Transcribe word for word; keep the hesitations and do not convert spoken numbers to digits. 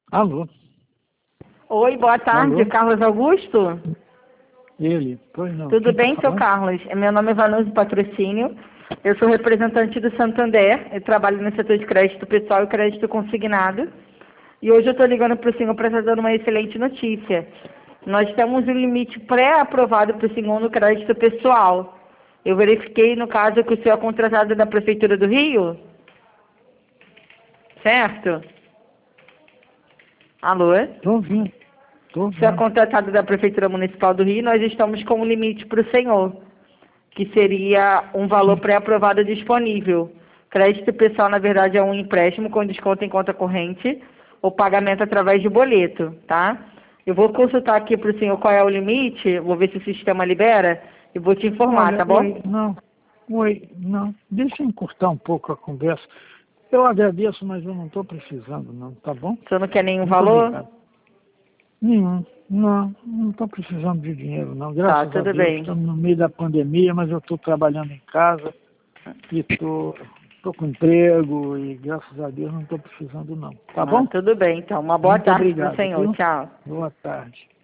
Alô? Oi, boa tarde, Alô? Carlos Augusto? Ele? Pois não. Tudo Quem tá bem, seu falando? Carlos? Meu nome é Vanusa Patrocínio, eu sou representante do Santander, eu trabalho no setor de crédito pessoal e crédito consignado, e hoje eu estou ligando para o senhor para trazer uma excelente notícia. Nós temos um limite pré-aprovado para o senhor no crédito pessoal. Eu verifiquei, no caso, que o senhor é contratado da Prefeitura do Rio, certo? Alô? Tô ouvindo. Tô Se é ouvindo. contratado da Prefeitura Municipal do Rio, nós estamos com um limite para o senhor, que seria um valor Sim. pré-aprovado disponível. Crédito pessoal, na verdade, é um empréstimo com desconto em conta corrente ou pagamento através de boleto, tá? Eu vou consultar aqui para o senhor qual é o limite, vou ver se o sistema libera e vou te informar, Olha, tá bom? oi, não. Oi, não. Deixa eu encurtar um pouco a conversa. Eu agradeço, mas eu não estou precisando, não, tá bom? O senhor não quer nenhum Muito valor? obrigado. Nenhum. Não, não estou precisando de dinheiro, não. Tá, Graças a tudo Deus, bem. estamos no meio da pandemia, mas eu estou trabalhando em casa e estou tô, tô com emprego e graças a Deus não estou precisando, não. Tá Ah, bom? tudo bem, então. Uma boa Muito tarde para o obrigado, senhor. viu? Tchau. Boa tarde.